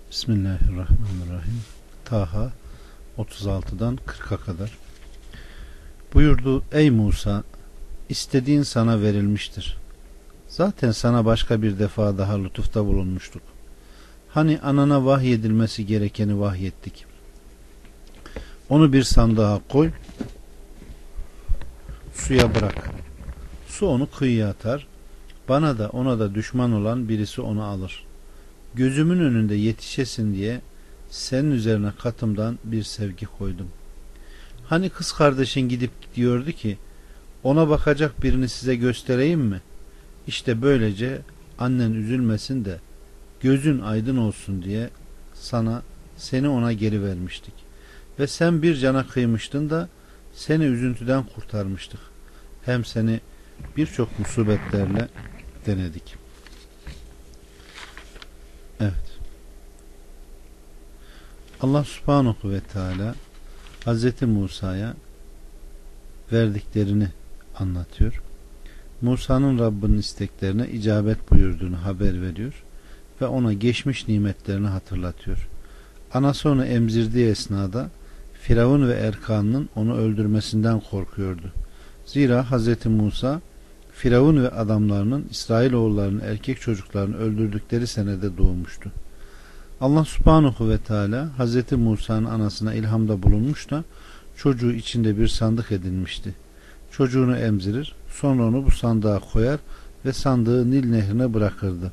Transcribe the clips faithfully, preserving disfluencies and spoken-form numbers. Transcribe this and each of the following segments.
Bismillahirrahmanirrahim. Taha otuz altıdan kırka kadar. Buyurdu: Ey Musa, istediğin sana verilmiştir. Zaten sana başka bir defa daha lütufta bulunmuştuk. Hani anana vahyedilmesi gerekeni vahyettik. Onu bir sandığa koy, suya bırak. Su onu kıyıya atar. Bana da ona da düşman olan birisi onu alır. Gözümün önünde yetişesin diye senin üzerine katımdan bir sevgi koydum. Hani kız kardeşin gidip diyordu ki, ona bakacak birini size göstereyim mi? İşte böylece annen üzülmesin de gözün aydın olsun diye sana seni ona geri vermiştik. Ve sen bir cana kıymıştın da seni üzüntüden kurtarmıştık. Hem seni birçok musibetlerle denedik. Evet. Allah Subhanahu ve Teala Hazreti Musa'ya verdiklerini anlatıyor. Musa'nın Rabbinin isteklerine icabet buyurduğunu haber veriyor ve ona geçmiş nimetlerini hatırlatıyor. Anası onu emzirdiği esnada Firavun ve Erkan'ın onu öldürmesinden korkuyordu. Zira Hazreti Musa Firavun ve adamlarının İsrailoğullarının erkek çocuklarını öldürdükleri senede doğmuştu. Allah Subhanahu ve Teala Hazreti Musa'nın anasına ilhamda bulunmuş da çocuğu içinde bir sandık edinmişti. Çocuğunu emzirir, sonra onu bu sandığa koyar ve sandığı Nil nehrine bırakırdı.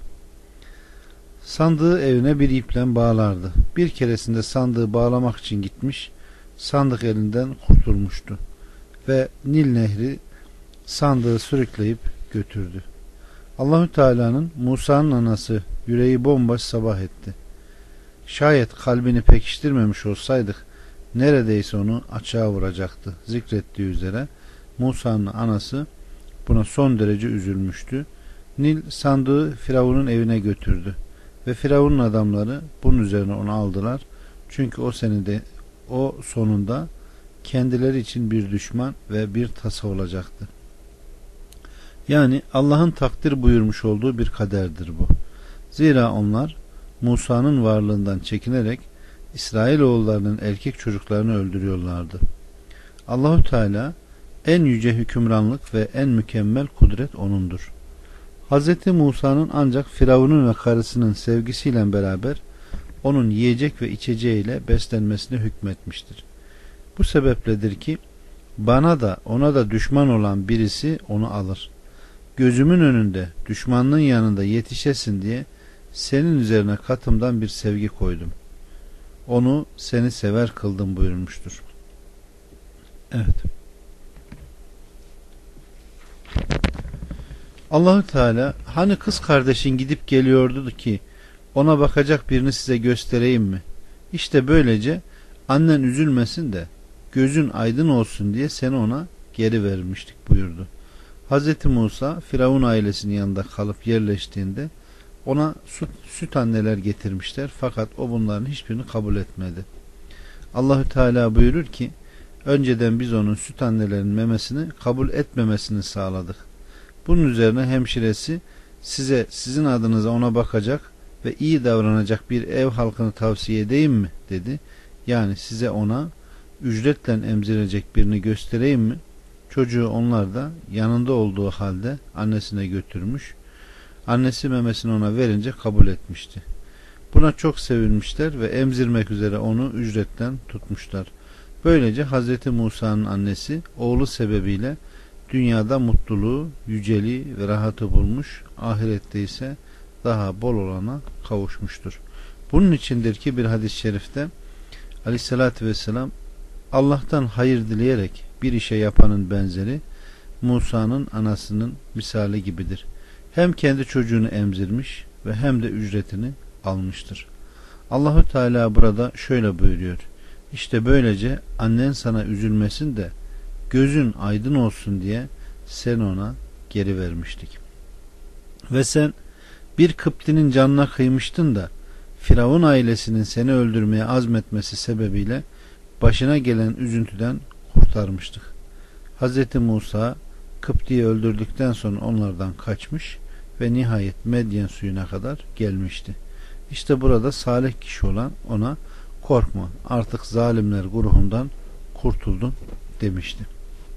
Sandığı evine bir iple bağlardı. Bir keresinde sandığı bağlamak için gitmiş, sandık elinden kurtulmuştu ve Nil nehri sandığı sürükleyip götürdü. Allahü Teala'nın Musa'nın anası yüreği bomboş sabah etti. Şayet kalbini pekiştirmemiş olsaydık neredeyse onu açığa vuracaktı. Zikrettiği üzere Musa'nın anası buna son derece üzülmüştü. Nil sandığı Firavun'un evine götürdü ve Firavun'un adamları bunun üzerine onu aldılar. Çünkü o senede o sonunda kendileri için bir düşman ve bir tasa olacaktı. Yani Allah'ın takdir buyurmuş olduğu bir kaderdir bu. Zira onlar Musa'nın varlığından çekinerek İsrailoğullarının erkek çocuklarını öldürüyorlardı. Allahü Teala en yüce hükümranlık ve en mükemmel kudret O'nundur. Hazreti Musa'nın ancak Firavun'un ve karısının sevgisiyle beraber onun yiyecek ve içeceğiyle beslenmesine hükmetmiştir. Bu sebepledir ki bana da ona da düşman olan birisi onu alır. Gözümün önünde düşmanlığın yanında yetişesin diye senin üzerine katımdan bir sevgi koydum. Onu seni sever kıldım buyurmuştur. Evet. Allahü Teala hani kız kardeşin gidip geliyordu ki ona bakacak birini size göstereyim mi? İşte böylece annen üzülmesin de gözün aydın olsun diye seni ona geri vermiştik buyurdu. Hazreti Musa Firavun ailesinin yanında kalıp yerleştiğinde ona süt, süt anneler getirmişler fakat o bunların hiçbirini kabul etmedi. Allahü Teala buyurur ki önceden biz onun süt annelerinin memesini kabul etmemesini sağladık. Bunun üzerine hemşiresi size sizin adınıza ona bakacak ve iyi davranacak bir ev halkını tavsiye edeyim mi dedi. Yani size ona ücretle emzirecek birini göstereyim mi? Çocuğu onlar da yanında olduğu halde annesine götürmüş. Annesi memesini ona verince kabul etmişti. Buna çok sevinmişler ve emzirmek üzere onu ücretten tutmuşlar. Böylece Hazreti Musa'nın annesi oğlu sebebiyle dünyada mutluluğu, yüceliği ve rahatı bulmuş, ahirette ise daha bol olana kavuşmuştur. Bunun içindir ki bir hadis-i şerifte Aleyhisselatü Vesselam Allah'tan hayır dileyerek bir işe yapanın benzeri Musa'nın anasının misali gibidir. Hem kendi çocuğunu emzirmiş ve hem de ücretini almıştır. Allahü Teala burada şöyle buyuruyor. İşte böylece annen sana üzülmesin de gözün aydın olsun diye sen ona geri vermiştik. Ve sen bir Kıpti'nin canına kıymıştın da Firavun ailesinin seni öldürmeye azmetmesi sebebiyle başına gelen üzüntüden kurtarmıştık. Hazreti Musa Kıpti'yi öldürdükten sonra onlardan kaçmış ve nihayet Medyen suyuna kadar gelmişti. İşte burada salih kişi olan ona korkma, artık zalimler grubundan kurtuldun demişti.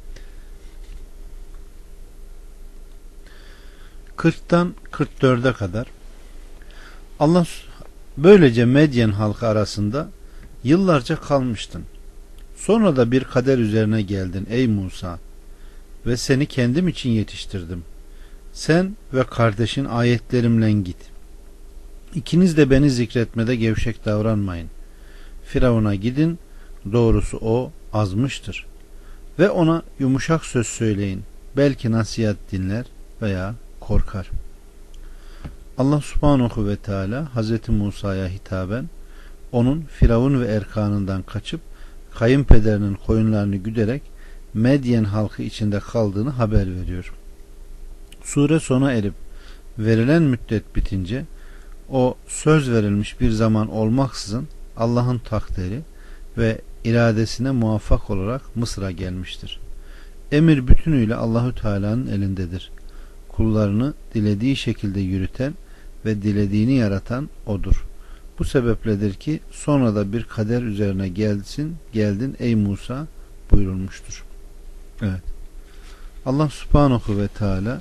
kırktan kırk dörde kadar Allah böylece Medyen halkı arasında yıllarca kalmıştın. Sonra da bir kader üzerine geldin ey Musa ve seni kendim için yetiştirdim. Sen ve kardeşin ayetlerimle git. İkiniz de beni zikretmede gevşek davranmayın. Firavun'a gidin, doğrusu o azmıştır. Ve ona yumuşak söz söyleyin. Belki nasihat dinler veya korkar. Allah subhanahu ve teala Hazreti Musa'ya hitaben onun Firavun ve erkanından kaçıp kayınpederinin koyunlarını güderek Medyen halkı içinde kaldığını haber veriyor. Sure sona erip verilen müddet bitince o söz verilmiş bir zaman olmaksızın Allah'ın takdiri ve iradesine muvaffak olarak Mısır'a gelmiştir. Emir bütünüyle Allahü Teala'nın elindedir. Kullarını dilediği şekilde yürüten ve dilediğini yaratan odur. Bu sebepledir ki sonra da bir kader üzerine gelsin, geldin ey Musa buyurulmuştur. Evet. Allah Subhanahu ve Teala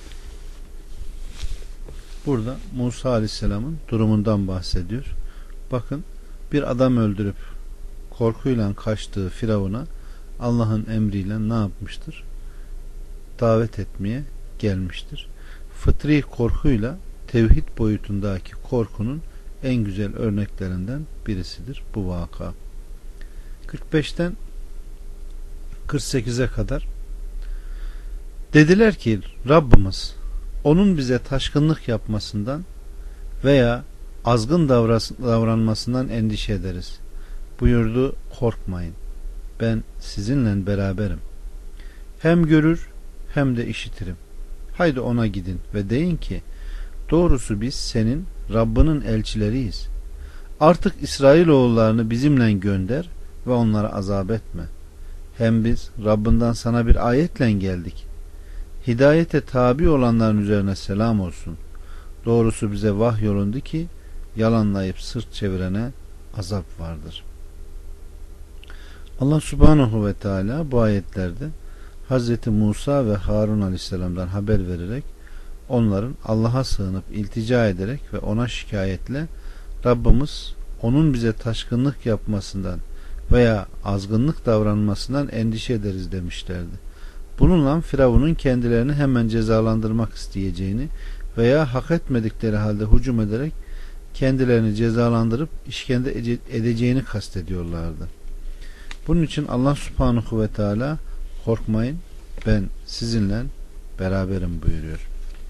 burada Musa Aleyhisselam'ın durumundan bahsediyor. Bakın, bir adam öldürüp korkuyla kaçtığı Firavun'a Allah'ın emriyle ne yapmıştır? Davet etmeye gelmiştir. Fıtri korkuyla tevhid boyutundaki korkunun en güzel örneklerinden birisidir bu vaka. kırk beşten kırk sekize kadar dediler ki Rabbimiz onun bize taşkınlık yapmasından veya azgın davranmasından endişe ederiz. Buyurdu, korkmayın. Ben sizinle beraberim. Hem görür hem de işitirim. Haydi ona gidin ve deyin ki doğrusu biz senin Rabbinin elçileriyiz. Artık İsrailoğullarını bizimle gönder ve onlara azap etme. Hem biz Rabbinden sana bir ayetle geldik. Hidayete tabi olanların üzerine selam olsun. Doğrusu bize vahyolundu ki yalanlayıp sırt çevirene azap vardır. Allah Subhanahu ve Teala bu ayetlerde Hazreti Musa ve Harun Aleyhisselam'dan haber vererek onların Allah'a sığınıp iltica ederek ve ona şikayetle Rabbimiz onun bize taşkınlık yapmasından veya azgınlık davranmasından endişe ederiz demişlerdi. Bununla Firavun'un kendilerini hemen cezalandırmak isteyeceğini veya hak etmedikleri halde hücum ederek kendilerini cezalandırıp işkence edeceğini kastediyorlardı. Bunun için Allah Subhanahu ve Teala korkmayın, ben sizinle beraberim buyuruyor.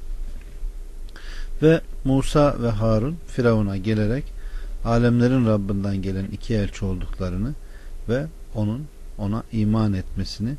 Ve Musa ve Harun Firavun'a gelerek alemlerin Rabbinden gelen iki elçi olduklarını ve onun ona iman etmesini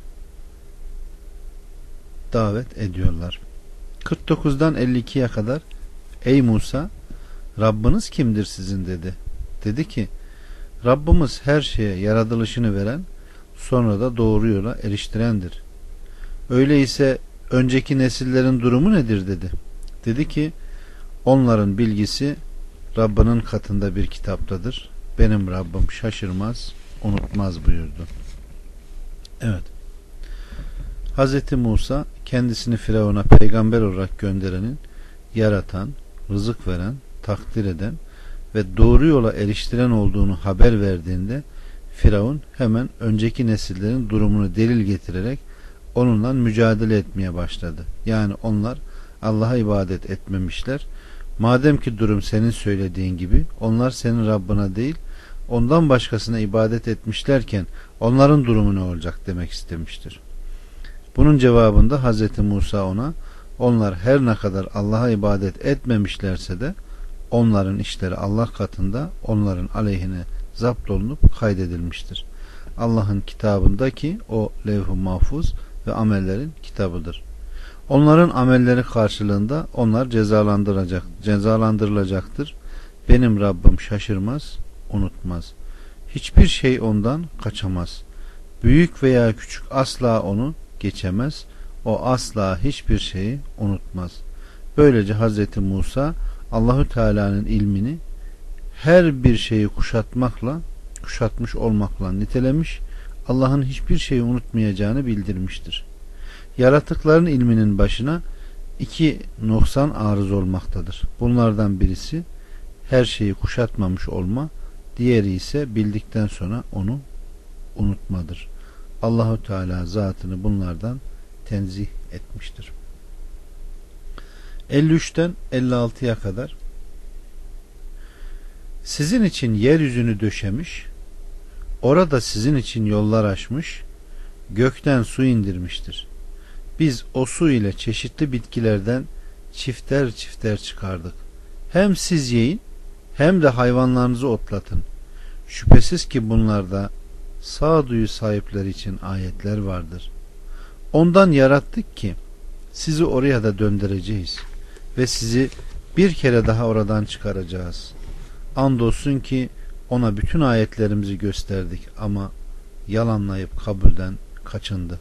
davet ediyorlar. kırk dokuzdan elli ikiye kadar ey Musa, Rabbiniz kimdir sizin dedi. Dedi ki Rabbimiz her şeye yaratılışını veren, sonra da doğru yola eriştirendir. Öyleyse önceki nesillerin durumu nedir dedi. Dedi ki onların bilgisi Rabbinin katında bir kitaptadır. Benim Rabbim şaşırmaz, unutmaz buyurdu. Evet. Hazreti Musa kendisini Firavun'a peygamber olarak gönderenin yaratan, rızık veren, takdir eden ve doğru yola eriştiren olduğunu haber verdiğinde Firavun hemen önceki nesillerin durumunu delil getirerek onunla mücadele etmeye başladı. Yani onlar Allah'a ibadet etmemişler. Madem ki durum senin söylediğin gibi onlar senin Rabbına değil ondan başkasına ibadet etmişlerken onların durumu ne olacak demek istemiştir. Bunun cevabında Hazreti Musa ona onlar her ne kadar Allah'a ibadet etmemişlerse de onların işleri Allah katında onların aleyhine zapt olunup kaydedilmiştir. Allah'ın kitabındaki o levh-i mahfuz ve amellerin kitabıdır. Onların amelleri karşılığında onlar cezalandırılacak, cezalandırılacaktır. Benim Rabbim şaşırmaz, unutmaz. Hiçbir şey ondan kaçamaz. Büyük veya küçük asla onu geçemez. O asla hiçbir şeyi unutmaz. Böylece Hazreti Musa Allahü Teala'nın ilmini her bir şeyi kuşatmakla, kuşatmış olmakla nitelemiş, Allah'ın hiçbir şeyi unutmayacağını bildirmiştir. Yaratıkların ilminin başına iki noksan arız olmaktadır. Bunlardan birisi her şeyi kuşatmamış olma, diğeri ise bildikten sonra onu unutmadır. Allahu Teala zatını bunlardan tenzih etmiştir. elli üçten elli altıya kadar sizin için yeryüzünü döşemiş, orada sizin için yollar açmış, gökten su indirmiştir. Biz o su ile çeşitli bitkilerden çifter çifter çıkardık. Hem siz yiyin hem de hayvanlarınızı otlatın. Şüphesiz ki bunlarda sağduyu sahipleri için ayetler vardır. Ondan yarattık ki sizi oraya da döndüreceğiz ve sizi bir kere daha oradan çıkaracağız. Andolsun ki ona bütün ayetlerimizi gösterdik ama yalanlayıp kabulden kaçındı.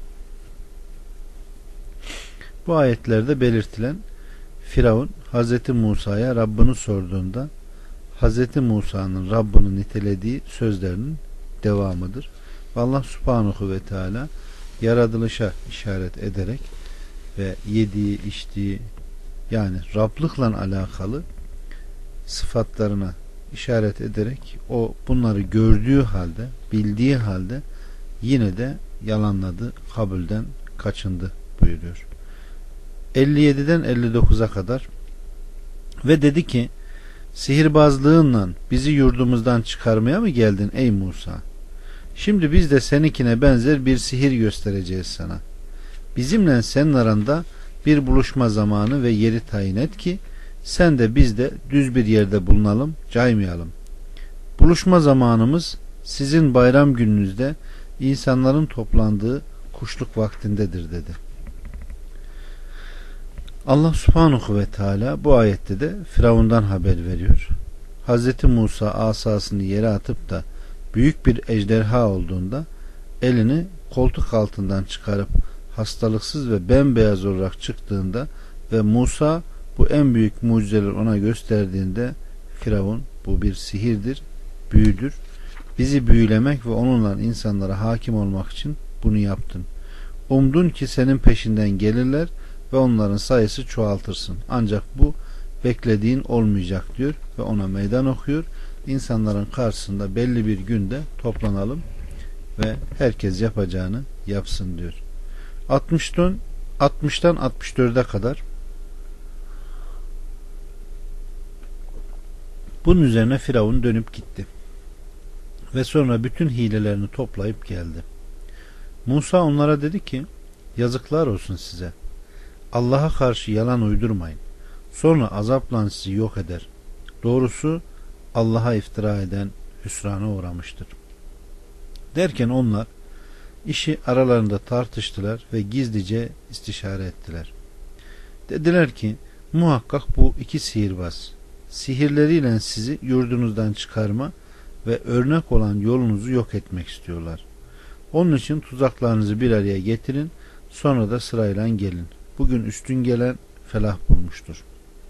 Bu ayetlerde belirtilen Firavun Hazreti Musa'ya Rabbini sorduğunda Hazreti Musa'nın Rabbini nitelediği sözlerinin devamıdır. Allah Subhanahu ve Teala yaratılışa işaret ederek ve yediği, içtiği, yani Rablıkla alakalı sıfatlarına işaret ederek o bunları gördüğü halde, bildiği halde yine de yalanladı, kabulden kaçındı buyuruyor. elli yediden elli dokuza kadar ve dedi ki sihirbazlığınla bizi yurdumuzdan çıkarmaya mı geldin ey Musa? Şimdi biz de seninkine benzer bir sihir göstereceğiz sana. Bizimle senin aranda bir buluşma zamanı ve yeri tayin et ki sen de biz de düz bir yerde bulunalım, caymayalım. Buluşma zamanımız sizin bayram gününüzde insanların toplandığı kuşluk vaktindedir dedi. Allah Subhanahu ve Teala bu ayette de Firavundan haber veriyor. Hazreti Musa asasını yere atıp da büyük bir ejderha olduğunda elini koltuk altından çıkarıp hastalıksız ve bembeyaz olarak çıktığında ve Musa bu en büyük mucizeleri ona gösterdiğinde Firavun bu bir sihirdir, büyüdür. Bizi büyülemek ve onunla insanlara hakim olmak için bunu yaptın. Umdun ki senin peşinden gelirler ve onların sayısı çoğaltırsın. Ancak bu beklediğin olmayacak diyor ve ona meydan okuyor. İnsanların karşısında belli bir günde toplanalım ve herkes yapacağını yapsın diyor. altmıştan altmıştan altmış dörde kadar bunun üzerine Firavun dönüp gitti. Ve sonra bütün hilelerini toplayıp geldi. Musa onlara dedi ki yazıklar olsun size. Allah'a karşı yalan uydurmayın. Sonra azapla sizi yok eder. Doğrusu Allah'a iftira eden hüsrana uğramıştır. Derken onlar işi aralarında tartıştılar ve gizlice istişare ettiler. Dediler ki muhakkak bu iki sihirbaz sihirleriyle sizi yurdunuzdan çıkarma ve örnek olan yolunuzu yok etmek istiyorlar. Onun için tuzaklarınızı bir araya getirin, sonra da sırayla gelin. Bugün üstün gelen felah bulmuştur.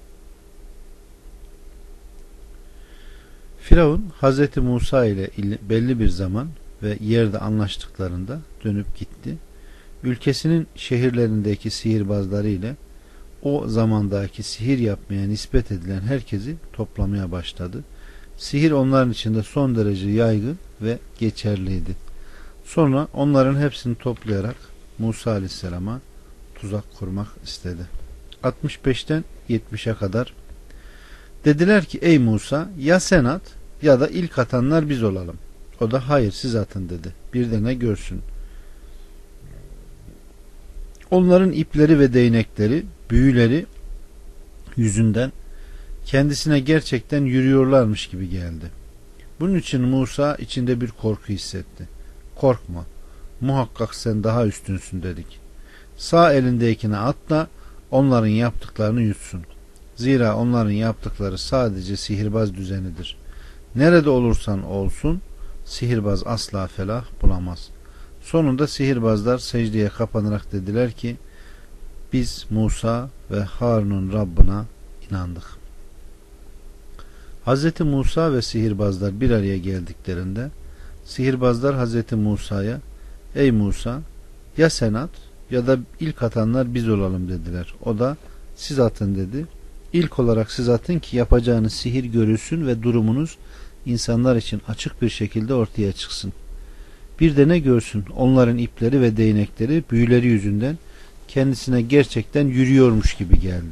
Firavun Hazreti Musa ile belli bir zaman ve yerde anlaştıklarında dönüp gitti. Ülkesinin şehirlerindeki sihirbazları ile o zamandaki sihir yapmaya nispet edilen herkesi toplamaya başladı. Sihir onların içinde son derece yaygın ve geçerliydi. Sonra onların hepsini toplayarak Musa Aleyhisselam'a tuzak kurmak istedi. altmış beşten yetmişe kadar dediler ki ey Musa ya sen at ya da ilk atanlar biz olalım. O da hayır siz atın dedi. Bir de ne görsün. Onların ipleri ve değnekleri, büyüleri yüzünden kendisine gerçekten yürüyorlarmış gibi geldi. Bunun için Musa içinde bir korku hissetti. Korkma, muhakkak sen daha üstünsün dedik. Sağ elindekini at da onların yaptıklarını yutsun. Zira onların yaptıkları sadece sihirbaz düzenidir. Nerede olursan olsun sihirbaz asla felah bulamaz. Sonunda sihirbazlar secdeye kapanarak dediler ki biz Musa ve Harun'un Rabbına inandık. Hazreti Musa ve sihirbazlar bir araya geldiklerinde sihirbazlar Hazreti Musa'ya, ey Musa, ya sen at ya da ilk atanlar biz olalım dediler. O da siz atın dedi. İlk olarak siz atın ki yapacağınız sihir görülsün ve durumunuz insanlar için açık bir şekilde ortaya çıksın. Bir de ne görsün, onların ipleri ve değnekleri büyüleri yüzünden kendisine gerçekten yürüyormuş gibi geldi.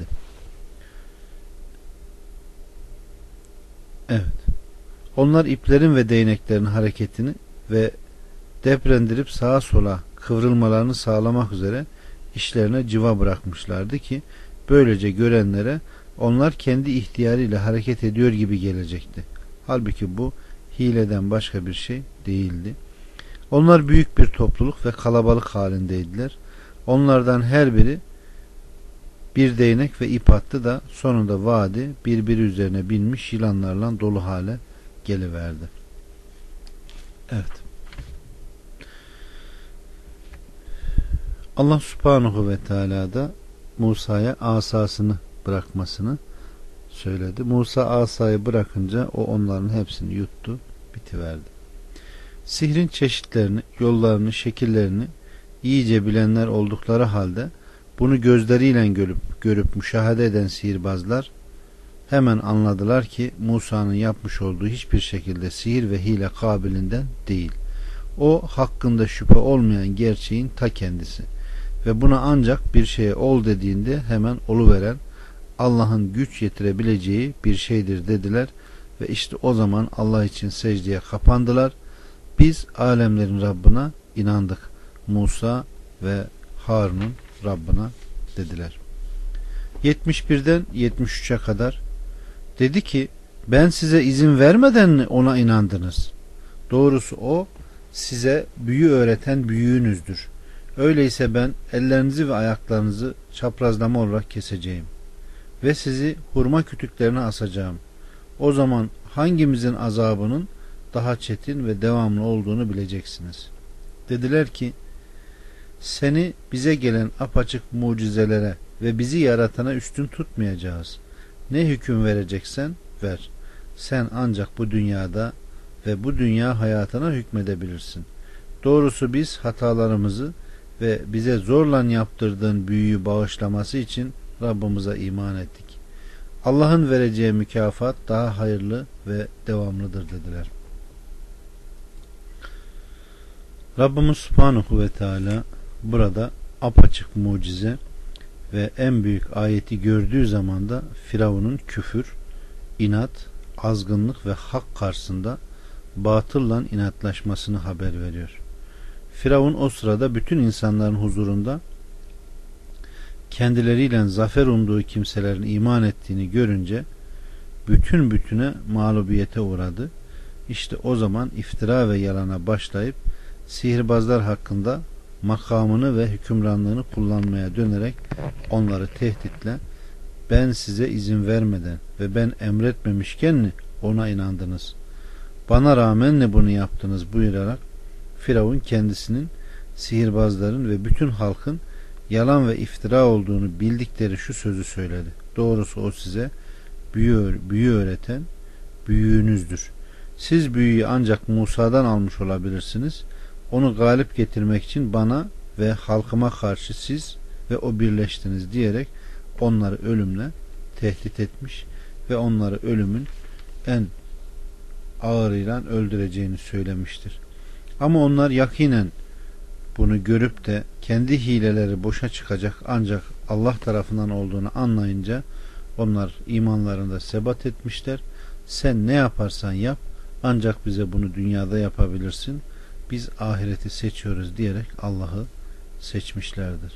Evet. Onlar iplerin ve değneklerin hareketini ve deprendirip sağa sola kıvrılmalarını sağlamak üzere işlerine civa bırakmışlardı ki böylece görenlere onlar kendi ihtiyarıyla hareket ediyor gibi gelecekti. Halbuki bu hileden başka bir şey değildi. Onlar büyük bir topluluk ve kalabalık halindeydiler. Onlardan her biri bir değnek ve ip attı da sonunda vadi birbiri üzerine binmiş yılanlarla dolu hale geliverdi. Evet. Allah Subhanahu ve Teala da Musa'ya asasını bırakmasını söyledi. Musa asayı bırakınca o onların hepsini yuttu, bitiverdi. Sihrin çeşitlerini, yollarını, şekillerini iyice bilenler oldukları halde bunu gözleriyle görüp, görüp müşahede eden sihirbazlar hemen anladılar ki Musa'nın yapmış olduğu hiçbir şekilde sihir ve hile kabilinden değil. O hakkında şüphe olmayan gerçeğin ta kendisi ve buna ancak bir şeye ol dediğinde hemen oluveren Allah'ın güç yetirebileceği bir şeydir dediler ve işte o zaman Allah için secdeye kapandılar. Biz alemlerin Rabbına inandık. Musa ve Harun'un Rabbına dediler. yetmiş birden yetmiş üçe kadar dedi ki ben size izin vermeden mi ona inandınız? Doğrusu o size büyü öğreten büyüğünüzdür. Öyleyse ben ellerinizi ve ayaklarınızı çaprazlama olarak keseceğim ve sizi hurma kütüklerine asacağım. O zaman hangimizin azabının daha çetin ve devamlı olduğunu bileceksiniz. Dediler ki seni bize gelen apaçık mucizelere ve bizi yaratana üstün tutmayacağız. Ne hüküm vereceksen ver. Sen ancak bu dünyada ve bu dünya hayatına hükmedebilirsin. Doğrusu biz hatalarımızı ve bize zorla yaptırdığın büyüyü bağışlaması için Rabbimize iman ettik. Allah'ın vereceği mükafat daha hayırlı ve devamlıdır dediler. Rabbimiz Subhanahu ve Teala burada apaçık mucize ve en büyük ayeti gördüğü zaman da Firavun'un küfür, inat, azgınlık ve hak karşısında batılla inatlaşmasını haber veriyor. Firavun o sırada bütün insanların huzurunda kendileriyle zafer umduğu kimselerin iman ettiğini görünce bütün bütüne mağlubiyete uğradı. İşte o zaman iftira ve yalana başlayıp sihirbazlar hakkında makamını ve hükümranlığını kullanmaya dönerek onları tehditle ben size izin vermeden ve ben emretmemişken mi ona inandınız? Bana rağmen mi bunu yaptınız buyurarak Firavun kendisinin sihirbazların ve bütün halkın yalan ve iftira olduğunu bildikleri şu sözü söyledi. Doğrusu o size büyü, büyü öğreten büyüğünüzdür. Siz büyüyü ancak Musa'dan almış olabilirsiniz. Onu galip getirmek için bana ve halkıma karşı siz ve o birleştiniz diyerek onları ölümle tehdit etmiş ve onları ölümün en ağırıyla öldüreceğini söylemiştir. Ama onlar yakinen bunu görüp de kendi hileleri boşa çıkacak ancak Allah tarafından olduğunu anlayınca onlar imanlarında sebat etmişler. Sen ne yaparsan yap ancak bize bunu dünyada yapabilirsin. Biz ahireti seçiyoruz diyerek Allah'ı seçmişlerdir.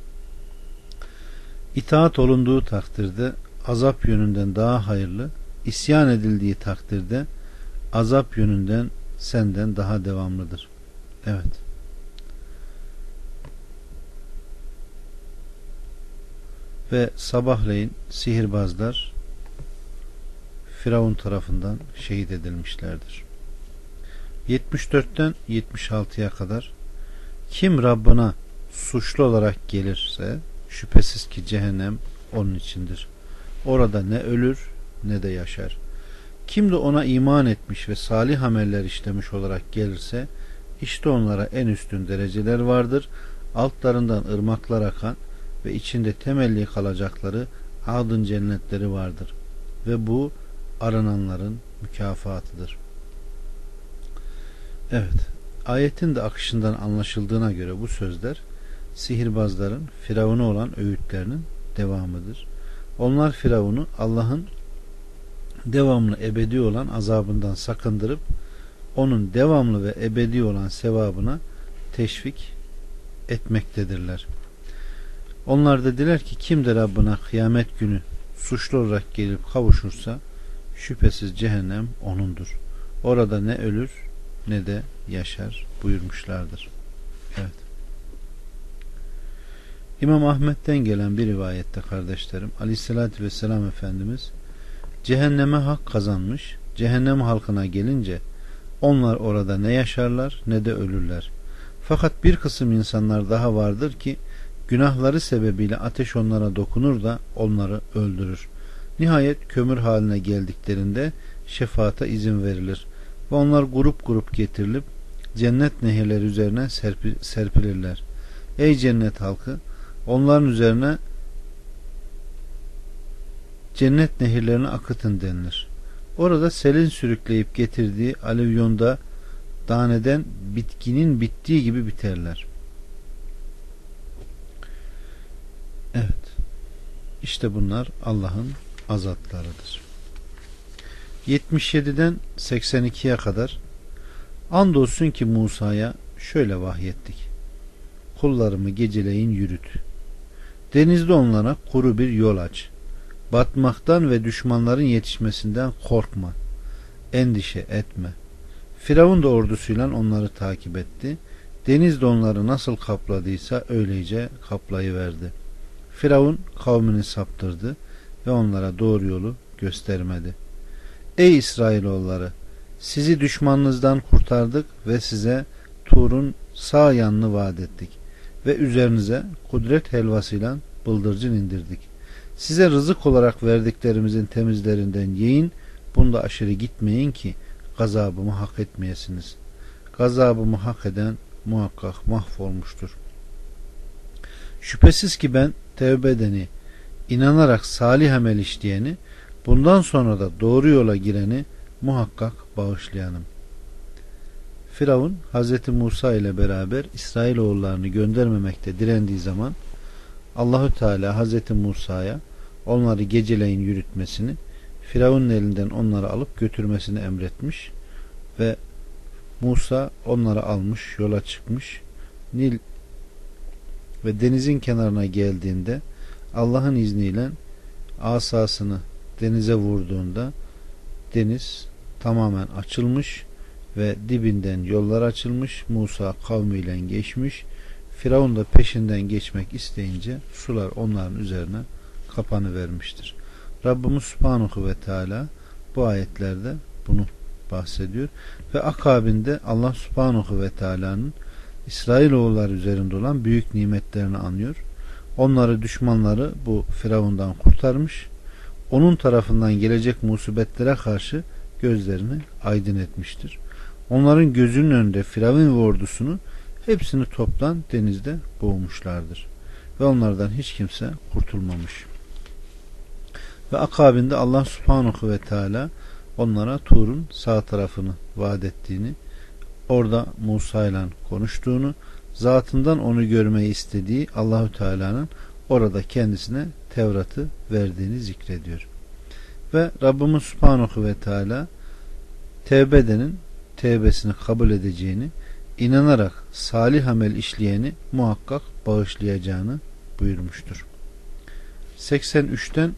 İtaat olunduğu takdirde azap yönünden daha hayırlı, isyan edildiği takdirde azap yönünden senden daha devamlıdır. Evet. Ve sabahleyin sihirbazlar Firavun tarafından şehit edilmişlerdir. yetmiş dörtten yetmiş altıya kadar kim Rabbına suçlu olarak gelirse şüphesiz ki cehennem onun içindir. Orada ne ölür ne de yaşar. Kim de ona iman etmiş ve salih ameller işlemiş olarak gelirse işte onlara en üstün dereceler vardır. Altlarından ırmaklar akan ve içinde temelli kalacakları adın cennetleri vardır. Ve bu arananların mükafatıdır. Evet, ayetin de akışından anlaşıldığına göre bu sözler sihirbazların Firavun'a olan öğütlerinin devamıdır. Onlar Firavun'u Allah'ın devamlı ebedi olan azabından sakındırıp onun devamlı ve ebedi olan sevabına teşvik etmektedirler. Onlar dediler ki kim de Rabbına kıyamet günü suçlu olarak gelip kavuşursa şüphesiz cehennem onundur. Orada ne ölür ne de yaşar buyurmuşlardır. Evet. İmam Ahmet'ten gelen bir rivayette kardeşlerim Aleyhisselatü Vesselam Efendimiz cehenneme hak kazanmış, cehennem halkına gelince onlar orada ne yaşarlar ne de ölürler. Fakat bir kısım insanlar daha vardır ki günahları sebebiyle ateş onlara dokunur da onları öldürür. Nihayet kömür haline geldiklerinde şefaata izin verilir ve onlar grup grup getirilip cennet nehirleri üzerine serpi, serpilirler. Ey cennet halkı, onların üzerine cennet nehirlerini akıtın denilir. Orada selin sürükleyip getirdiği alüvyonda taneden bitkinin bittiği gibi biterler. Evet. İşte bunlar Allah'ın azaplarıdır. yetmiş yediden seksen ikiye kadar andolsun ki Musa'ya şöyle vahyettik. Kullarımı geceleyin yürüt. Denizde onlara kuru bir yol aç. Batmaktan ve düşmanların yetişmesinden korkma. Endişe etme. Firavun da ordusuyla onları takip etti. Deniz de onları nasıl kapladıysa öylece kaplayıverdi. Firavun kavmini saptırdı ve onlara doğru yolu göstermedi. Ey İsrailoğulları! Sizi düşmanınızdan kurtardık ve size Tur'un sağ yanını vaat ettik ve üzerinize kudret helvasıyla bıldırcın indirdik. Size rızık olarak verdiklerimizin temizlerinden yiyin, bunda aşırı gitmeyin ki gazabımı hak etmeyesiniz. Gazabımı hak eden muhakkak mahvolmuştur. Şüphesiz ki ben tevbe edeni, inanarak salih amel işleyeni, bundan sonra da doğru yola gireni muhakkak bağışlayanım. Firavun Hazreti Musa ile beraber İsrailoğullarını göndermemekte direndiği zaman Allahü Teala Hazreti Musa'ya onları geceleyin yürütmesini, Firavun'un elinden onları alıp götürmesini emretmiş ve Musa onları almış, yola çıkmış. Nil ve denizin kenarına geldiğinde Allah'ın izniyle asasını denize vurduğunda deniz tamamen açılmış ve dibinden yollar açılmış. Musa kavmiyle geçmiş. Firavun da peşinden geçmek isteyince sular onların üzerine kapanıvermiştir. Rabbimiz Subhanahu ve Teala bu ayetlerde bunu bahsediyor ve akabinde Allah Subhanahu ve Teala'nın İsrailoğulları üzerinde olan büyük nimetlerini anıyor. Onları, düşmanları bu Firavundan kurtarmış. Onun tarafından gelecek musibetlere karşı gözlerini aydın etmiştir. Onların gözünün önünde Firavun ve ordusunu hepsini toptan denizde boğmuşlardır. Ve onlardan hiç kimse kurtulmamış. Ve akabinde Allah Subhanahu ve Teala onlara Tur'un sağ tarafını vaat ettiğini, orada Musa ile konuştuğunu, zatından onu görmeyi istediği Allahü Teala'nın orada kendisine Tevrat'ı verdiğini zikrediyor. Ve Rabbimiz Subhanahu ve Teala tevbe edenin tevbesini kabul edeceğini, inanarak salih amel işleyeni muhakkak bağışlayacağını buyurmuştur. seksen üçten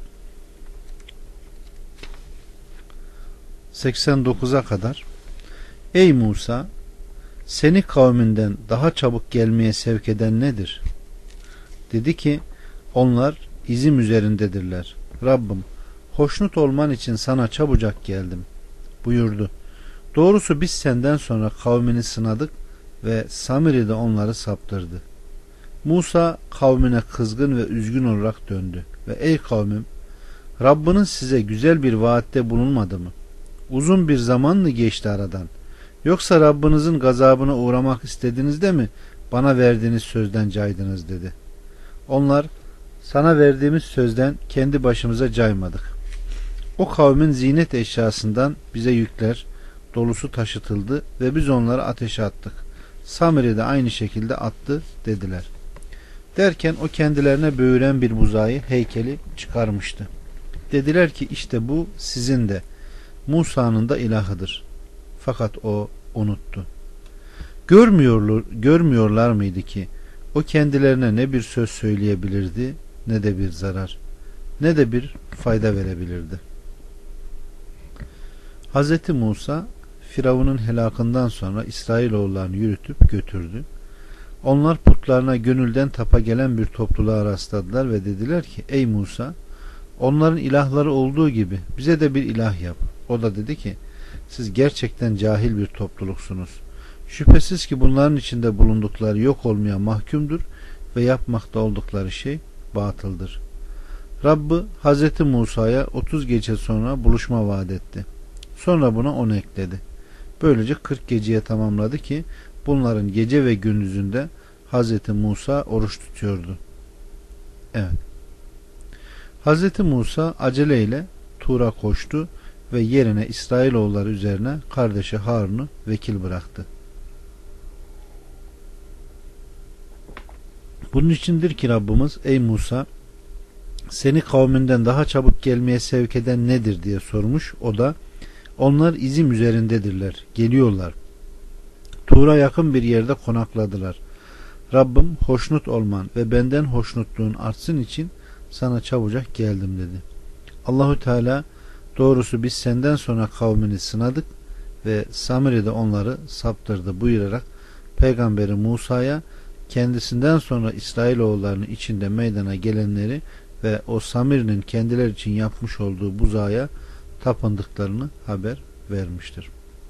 seksen dokuza kadar Ey Musa! Seni kavminden daha çabuk gelmeye sevk eden nedir? Dedi ki, onlar izim üzerindedirler. Rabbim, hoşnut olman için sana çabucak geldim buyurdu. Doğrusu biz senden sonra kavmini sınadık ve Samiri de onları saptırdı. Musa kavmine kızgın ve üzgün olarak döndü ve ey kavmim, Rabbiniz size güzel bir vaatte bulunmadı mı? uzun bir zaman mı geçti aradan? Yoksa Rabbinizin gazabına uğramak istediniz de mi bana verdiğiniz sözden caydınız dedi. Onlar, sana verdiğimiz sözden kendi başımıza caymadık. O kavmin zinet eşyasından bize yükler dolusu taşıtıldı ve biz onları ateşe attık. Samiri de aynı şekilde attı dediler. Derken o kendilerine böğüren bir buzağı heykeli çıkarmıştı. Dediler ki işte bu sizin de Musa'nın da ilahıdır. Fakat o unuttu. Görmüyorlar, görmüyorlar mıydı ki o kendilerine ne bir söz söyleyebilirdi ne de bir zarar, ne de bir fayda verebilirdi. Hz. Musa Firavun'un helakından sonra İsrailoğullarını yürütüp götürdü. Onlar putlarına gönülden tapa gelen bir topluluğa rastladılar ve dediler ki ey Musa, onların ilahları olduğu gibi bize de bir ilah yap. O da dedi ki siz gerçekten cahil bir topluluksunuz. Şüphesiz ki bunların içinde bulundukları yok olmaya mahkumdur ve yapmakta oldukları şey batıldır. Rabbi Hz. Musa'ya otuz gece sonra buluşma vaat etti. Sonra buna on ekledi. Böylece kırk geceye tamamladı ki bunların gece ve gündüzünde Hz. Musa oruç tutuyordu. Evet. Hz. Musa aceleyle Tur'a koştu ve yerine İsrailoğulları üzerine kardeşi Harun'u vekil bıraktı. Bunun içindir ki Rabbimiz ey Musa, seni kavminden daha çabuk gelmeye sevk eden nedir diye sormuş. O da onlar izim üzerindedirler, geliyorlar. Tur'a yakın bir yerde konakladılar. Rabbim hoşnut olman ve benden hoşnutluğun artsın için sana çabucak geldim dedi. Allahu Teala doğrusu biz senden sonra kavmini sınadık ve Samiri de onları saptırdı buyurarak Peygamberi Musa'ya kendisinden sonra İsrailoğullarının içinde meydana gelenleri ve o Samir'in kendileri için yapmış olduğu buzağa tapındıklarını haber vermiştir.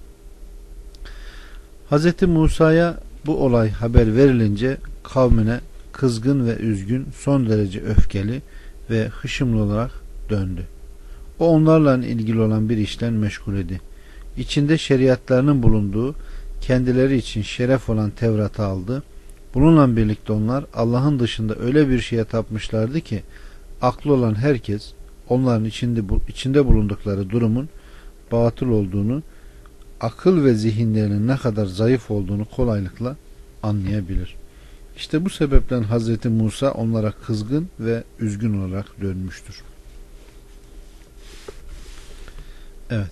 Hz. Musa'ya bu olay haber verilince kavmine kızgın ve üzgün, son derece öfkeli ve hışımlı olarak döndü. O onlarla ilgili olan bir işle meşgul idi. İçinde şeriatlarının bulunduğu, kendileri için şeref olan Tevrat'ı aldı. Bununla birlikte onlar Allah'ın dışında öyle bir şeye tapmışlardı ki aklı olan herkes onların içinde, içinde bulundukları durumun batıl olduğunu, akıl ve zihinlerinin ne kadar zayıf olduğunu kolaylıkla anlayabilir. İşte bu sebepten Hazreti Musa onlara kızgın ve üzgün olarak dönmüştür. Evet.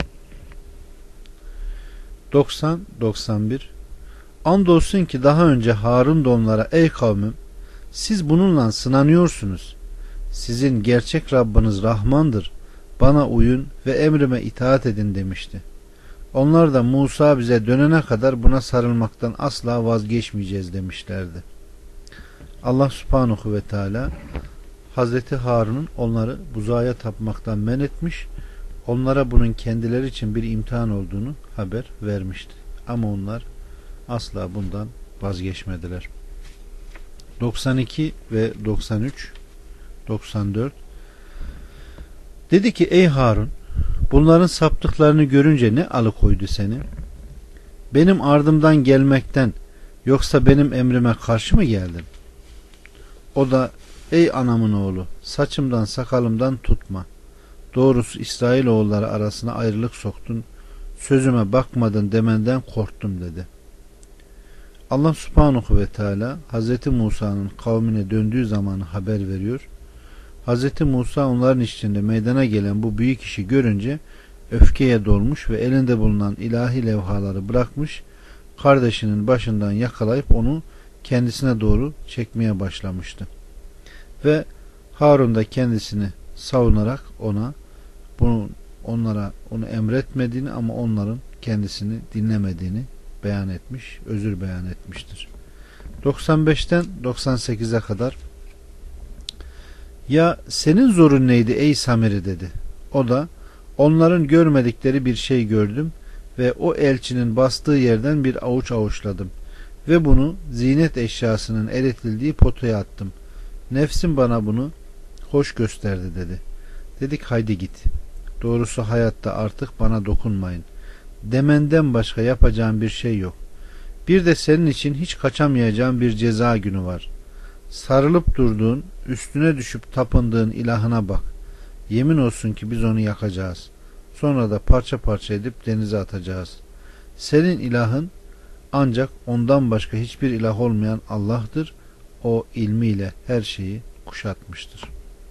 doksan doksan bir Andolsun ki daha önce Harun da onlara ey kavmim siz bununla sınanıyorsunuz. Sizin gerçek Rabbiniz Rahmandır. Bana uyun ve emrime itaat edin demişti. Onlar da Musa bize dönene kadar buna sarılmaktan asla vazgeçmeyeceğiz demişlerdi. Allah Subhanahu ve Teala Hazreti Harun'un onları buzağa tapmaktan men etmiş, onlara bunun kendileri için bir imtihan olduğunu haber vermişti. Ama onlar asla bundan vazgeçmediler. doksan iki ve doksan üç doksan dört Dedi ki ey Harun, bunların saptıklarını görünce ne alıkoydu seni? Benim ardımdan gelmekten yoksa benim emrime karşı mı geldin? O da ey anamın oğlu, saçımdan sakalımdan tutma. Doğrusu İsrailoğulları arasına ayrılık soktun, sözüme bakmadın demenden korktum dedi. Allah Subhanahu ve Teala Hz. Musa'nın kavmine döndüğü zamanı haber veriyor. Hz. Musa onların içinde meydana gelen bu büyük işi görünce öfkeye dolmuş ve elinde bulunan ilahi levhaları bırakmış, kardeşinin başından yakalayıp onu kendisine doğru çekmeye başlamıştı. Ve Harun da kendisini savunarak ona bunu onlara onu emretmediğini ama onların kendisini dinlemediğini beyan etmiş, özür beyan etmiştir. doksan beşten doksan sekize kadar ya senin zorun neydi ey Samiri dedi. O da onların görmedikleri bir şey gördüm ve o elçinin bastığı yerden bir avuç avuçladım ve bunu zinet eşyasının eritildiği potaya attım. Nefsim bana bunu hoş gösterdi dedi. Dedik haydi git. Doğrusu hayatta artık bana dokunmayın. Demenden başka yapacağım bir şey yok. Bir de senin için hiç kaçamayacağım bir ceza günü var. Sarılıp durduğun, üstüne düşüp tapındığın ilahına bak. Yemin olsun ki biz onu yakacağız. Sonra da parça parça edip denize atacağız. Senin ilahın ancak ondan başka hiçbir ilah olmayan Allah'tır. O ilmiyle her şeyi kuşatmıştır.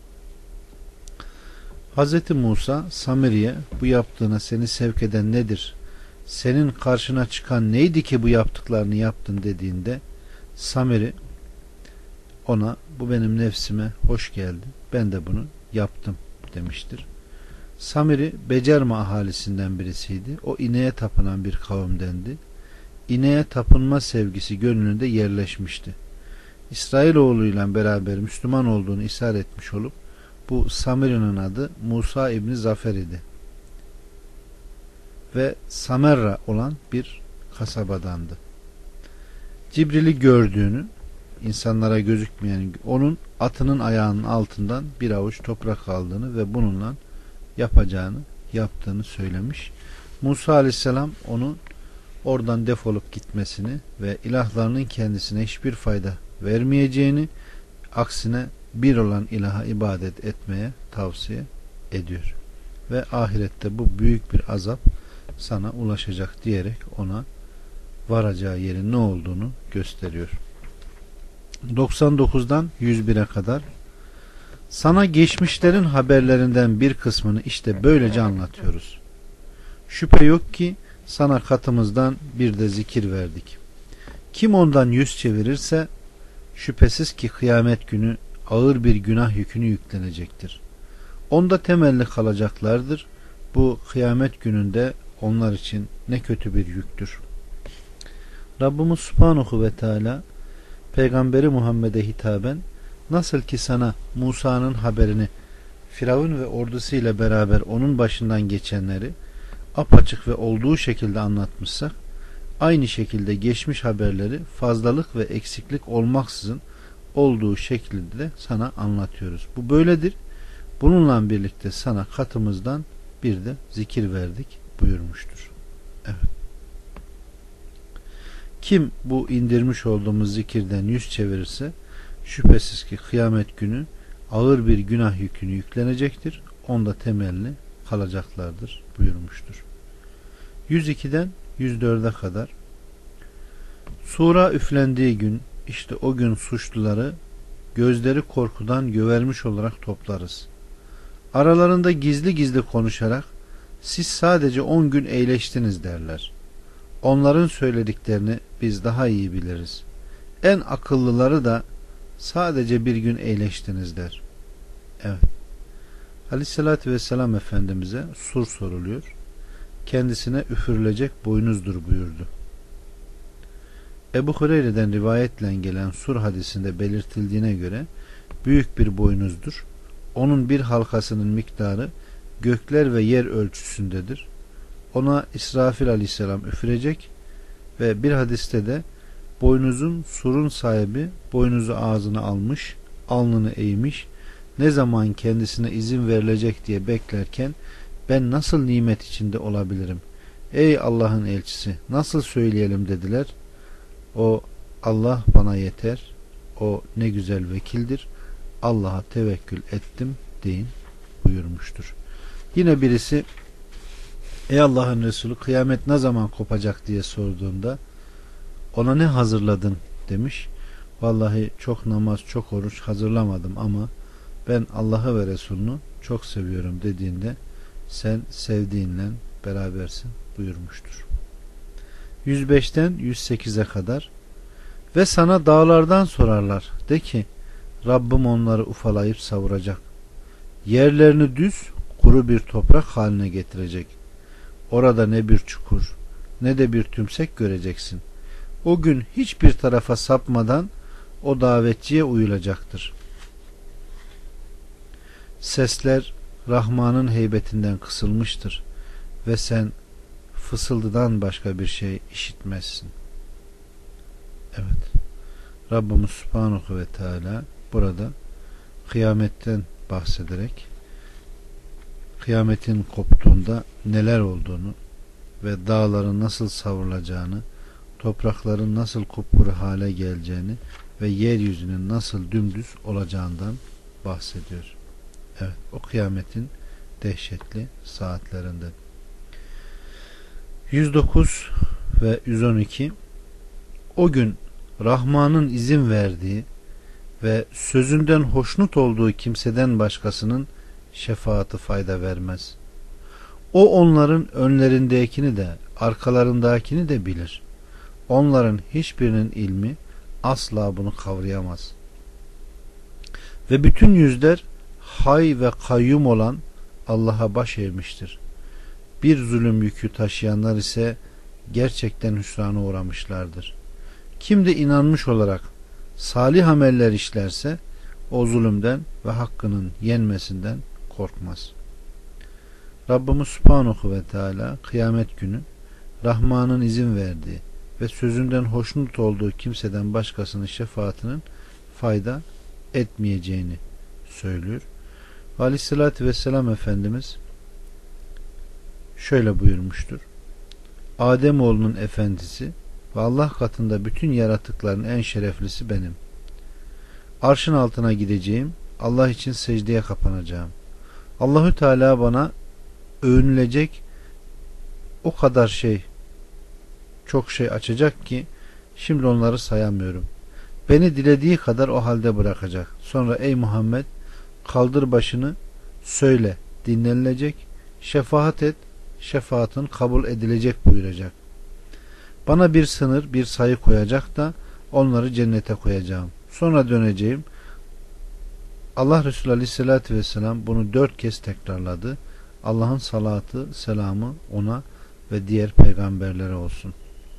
Hz. Musa Samiri'ye bu yaptığına seni sevk eden nedir? Senin karşına çıkan neydi ki bu yaptıklarını yaptın dediğinde Samiri ona bu benim nefsime hoş geldi. Ben de bunu yaptım demiştir. Samiri Becerma ahalisinden birisiydi. O ineğe tapınan bir kavimdendi. İneğe tapınma sevgisi gönlünde yerleşmişti. İsrailoğluyla beraber Müslüman olduğunu ishar etmiş olup bu Samiri'nin adı Musa İbni Zafer idi. Ve Samerra olan bir kasabadandı. Cibril'i gördüğünü, insanlara gözükmeyen, onun atının ayağının altından bir avuç toprak aldığını ve bununla yapacağını, yaptığını söylemiş. Musa Aleyhisselam onu oradan defolup gitmesini ve ilahlarının kendisine hiçbir fayda vermeyeceğini, aksine bir olan ilaha ibadet etmeye tavsiye ediyor. Ve ahirette bu büyük bir azap sana ulaşacak diyerek ona varacağı yerin ne olduğunu gösteriyor. doksan dokuzdan yüz bire kadar sana geçmişlerin haberlerinden bir kısmını işte böylece anlatıyoruz. Şüphe yok ki sana katımızdan bir de zikir verdik. Kim ondan yüz çevirirse şüphesiz ki kıyamet günü ağır bir günah yükünü yüklenecektir. Onda temelli kalacaklardır. Bu kıyamet gününde onlar için ne kötü bir yüktür. Rabbimiz Subhanahu ve Teala Peygamberi Muhammed'e hitaben nasıl ki sana Musa'nın haberini Firavun ve ordusuyla beraber onun başından geçenleri apaçık ve olduğu şekilde anlatmışsak aynı şekilde geçmiş haberleri fazlalık ve eksiklik olmaksızın olduğu şekilde de sana anlatıyoruz. Bu böyledir. Bununla birlikte sana katımızdan bir de zikir verdik buyurmuştur. Evet. Kim bu indirmiş olduğumuz zikirden yüz çevirirse şüphesiz ki kıyamet günü ağır bir günah yükünü yüklenecektir. Onda temelli kalacaklardır buyurmuştur. yüz ikiden yüz dörde kadar sura üflendiği gün işte o gün suçluları gözleri korkudan gövermiş olarak toplarız. Aralarında gizli gizli konuşarak siz sadece on gün eğleştiniz derler. Onların söylediklerini biz daha iyi biliriz. En akıllıları da sadece bir gün eğleştiniz der. Evet. Aleyhissalatü vesselam Efendimiz'e sur soruluyor. Kendisine üfürülecek boynuzdur buyurdu. Ebu Hureyre'den rivayetle gelen sur hadisinde belirtildiğine göre büyük bir boynuzdur. Onun bir halkasının miktarı gökler ve yer ölçüsündedir. Ona İsrafil aleyhisselam üfürecek ve bir hadiste de boynuzun surun sahibi boynuzu ağzına almış, alnını eğmiş, ne zaman kendisine izin verilecek diye beklerken ben nasıl nimet içinde olabilirim? Ey Allah'ın elçisi nasıl söyleyelim dediler. O Allah bana yeter. O ne güzel vekildir. Allah'a tevekkül ettim deyin buyurmuştur. Yine birisi ey Allah'ın Resulü kıyamet ne zaman kopacak diye sorduğunda ona ne hazırladın demiş. Vallahi çok namaz çok oruç hazırlamadım ama ben Allah'ı ve Resulünü çok seviyorum dediğinde sen sevdiğinle berabersin buyurmuştur. yüz beşten yüz sekize kadar ve sana dağlardan sorarlar de ki Rabbim onları ufalayıp savuracak. Yerlerini düz kuru bir toprak haline getirecek. Orada ne bir çukur ne de bir tümsek göreceksin. O gün hiçbir tarafa sapmadan o davetçiye uyulacaktır. Sesler Rahman'ın heybetinden kısılmıştır ve sen fısıldıdan başka bir şey işitmezsin. Evet. Rabbimiz Subhanahu ve Teala burada kıyametten bahsederek kıyametin koptuğunda neler olduğunu ve dağların nasıl savrulacağını, toprakların nasıl kupkuru hale geleceğini ve yeryüzünün nasıl dümdüz olacağından bahsediyor. Evet, o kıyametin dehşetli saatlerinde. yüz dokuz ve yüz on iki. O gün Rahman'ın izin verdiği ve sözünden hoşnut olduğu kimseden başkasının şefaati fayda vermez. O onların önlerindekini de arkalarındakini de bilir. Onların hiçbirinin ilmi asla bunu kavrayamaz. Ve bütün yüzler hay ve kayyum olan Allah'a baş eğmiştir. Bir zulüm yükü taşıyanlar ise gerçekten hüsrana uğramışlardır. Kim de inanmış olarak salih ameller işlerse o zulümden ve hakkının yenmesinden korkmaz. Rabbimiz Subhanahu ve Teala kıyamet günü Rahman'ın izin verdiği ve sözünden hoşnut olduğu kimseden başkasının şefaatinin fayda etmeyeceğini söylüyor. Aleyhissalatü vesselam Efendimiz şöyle buyurmuştur. Ademoğlunun efendisi ve Allah katında bütün yaratıkların en şereflisi benim. Arşın altına gideceğim. Allah için secdeye kapanacağım. Allahü Teala bana övünülecek o kadar şey, çok şey açacak ki şimdi onları sayamıyorum. Beni dilediği kadar o halde bırakacak. Sonra ey Muhammed, kaldır başını, söyle, dinlenilecek, şefaat et, şefaatin kabul edilecek buyuracak. Bana bir sınır, bir sayı koyacak da onları cennete koyacağım. Sonra döneceğim. Allah Resulü Aleyhisselatü Vesselam bunu dört kez tekrarladı. Allah'ın salatı, selamı ona ve diğer peygamberlere olsun.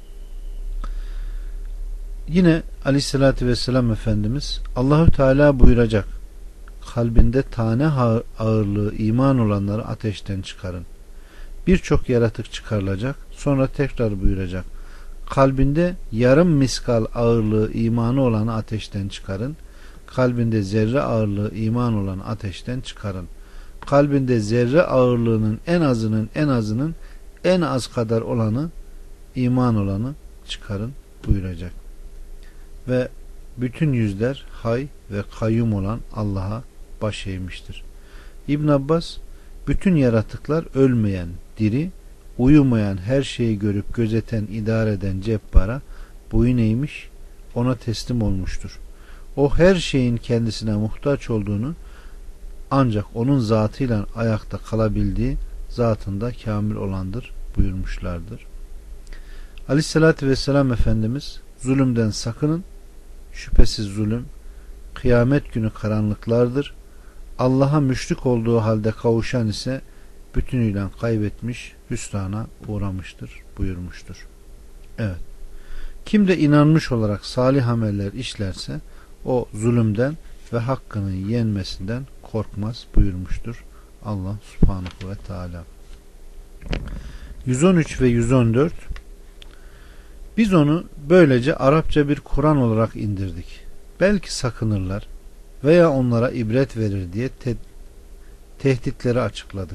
Yine Aleyhisselatü Vesselam Efendimiz Allahü Teala buyuracak. Kalbinde tane ağırlığı iman olanları ateşten çıkarın. Birçok yaratık çıkarılacak. Sonra tekrar buyuracak. Kalbinde yarım miskal ağırlığı imanı olanı ateşten çıkarın. Kalbinde zerre ağırlığı iman olan ateşten çıkarın. Kalbinde zerre ağırlığının en azının en azının en az kadar olanı iman olanı çıkarın buyuracak. Ve bütün yüzler hay ve kayyum olan Allah'a baş eğmiştir. İbn Abbas bütün yaratıklar ölmeyen, diri, uyumayan, her şeyi görüp gözeten, idare eden cebbara boyun eğmiş, ona teslim olmuştur. O her şeyin kendisine muhtaç olduğunu, ancak onun zatıyla ayakta kalabildiği zatında kamil olandır buyurmuşlardır. Aleyhissalatü vesselam Efendimiz zulümden sakının, şüphesiz zulüm kıyamet günü karanlıklardır. Allah'a müşrik olduğu halde kavuşan ise bütünüyle kaybetmiş, hüsrana uğramıştır buyurmuştur. Evet. Kim de inanmış olarak salih ameller işlerse o zulümden ve hakkının yenmesinden korkmaz buyurmuştur Allah Subhanahu ve Teala. yüz on üç ve yüz on dört. Biz onu böylece Arapça bir Kur'an olarak indirdik. Belki sakınırlar veya onlara ibret verir diye te- tehditleri açıkladık.